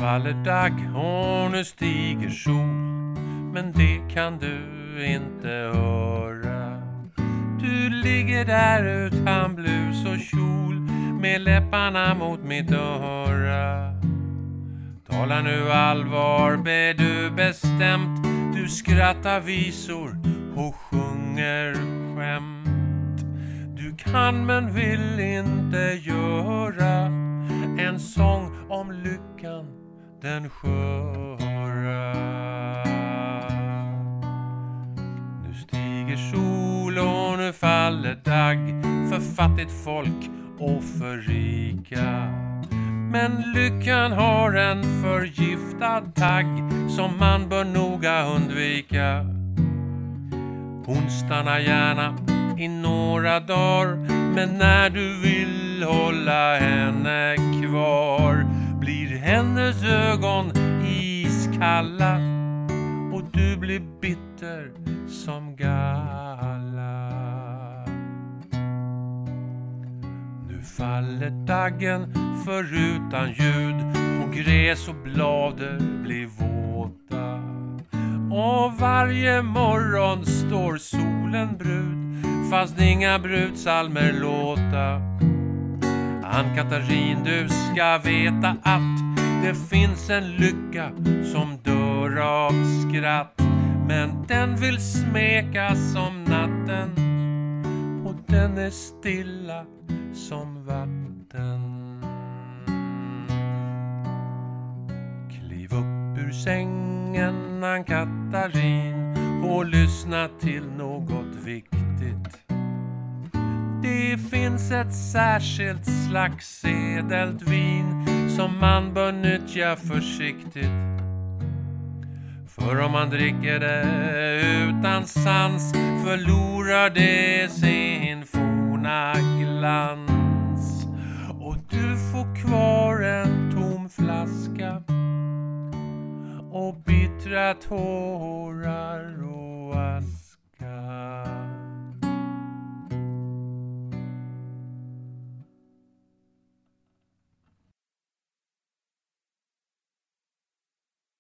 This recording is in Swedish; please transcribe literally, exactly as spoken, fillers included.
faller dag och nu stiger sol, men det kan du inte höra. Du ligger där utan blus och kjol, med läpparna mot mitt öra. Tala nu allvar, ber du bestämt. Du skrattar visor och sjunger skämt. Du kan men vill inte göra en sång om lyckan den sköra. Nu stiger sol och nu faller dag, för fattigt folk och för rika. Men lyckan har en förgiftad tagg som man bör noga undvika. Hon stannar gärna i några dagar, men när du vill hålla henne kvar blir hennes ögon iskalla och du blir bitter som galla. Nu faller daggen förutan ljud och gräs och blader blir våta. Och varje morgon står solen brud, fast inga brudsalmer låta. Ann-Katarin, du ska veta att det finns en lycka som dör av skratt, men den vill smeka som natten och den är stilla som vatten. Kliv upp ur sängen, Ann-Katarin, och lyssna till något viktigt. Det finns ett särskilt slags edelt vin som man bör nyttja försiktigt. För om man dricker det utan sans förlorar det sin forna glans. Och du får kvar en tom flaska och bittra tår